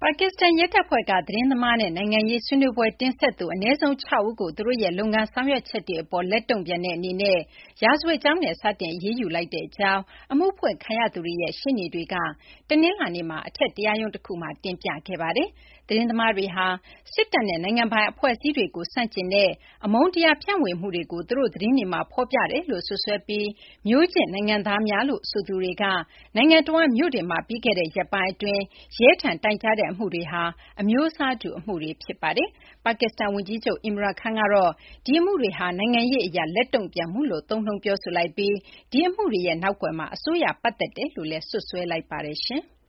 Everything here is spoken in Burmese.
ပါကစ္စတန်ရဲတပ်ဖွဲ့ကသတင်းသမားနဲ့နိုင်ငံရေးဆွေးနွေးပွဲတင်ဆက်သူအနည်းဆုံး6ဦးကိုသူတို့ရဲ့လုပ်ငန်းဆောင်ရွက်ချက်တွေအပေါ်လက်တုံ့ပြန်တဲ့အနေနဲ့ရာဇဝတ်ကြောင်းနဲ့စတင်အရေးယူလိုက်တဲ့အကြောင်းအမှုဖွင့်ခံရသူတွေရဲ့ရှေ့နေတွေကတနင်္လာနေ့မှာအထက်တရားရုံးတစ်ခုမှာတင်ပြခဲ့ပါတယ်။သတင်းသမားတွေဟာစစ်တပ်နဲ့နိုင်ငံပိုင်အဖွဲ့အစည်းတွေကိုဆန့်ကျင်တဲ့အမုန်းတရားဖြန့်ဝေမှုတွေကိုသူတို့သတင်းတွေမှာဖော်ပြတယ်လို့စွပ်စွဲပြီးမျိုးချစ်နိုင်ငံသားများလို့ဆိုသူတွေကနိုင်ငံတော်ဝန်မြို့တွေမှာပြီးခဲ့တဲ့ရက်ပိုင်းအတွင်းရဲထံတိုင်ကြားတဲ့အမှုတွေဟာအမျိုးအစားတူအမှုတွေဖြစ်ပါတယ်။ပါကစ္စတန်ဝန်ကြီးချုပ် Imran Khan ကတော့ဒီအမှုတွေဟာနိုင်ငံရေးအရလက်တုံ့ပြန်မှုလို့သုံးနှုန်းပြောဆိုလိုက်ပြီးဒီအမှုတွေရဲ့နောက်ကွယ်မှာအစိုးရပတ်သက်တယ်လို့လည်းစွပ်စွဲလိုက်ပါတယ်။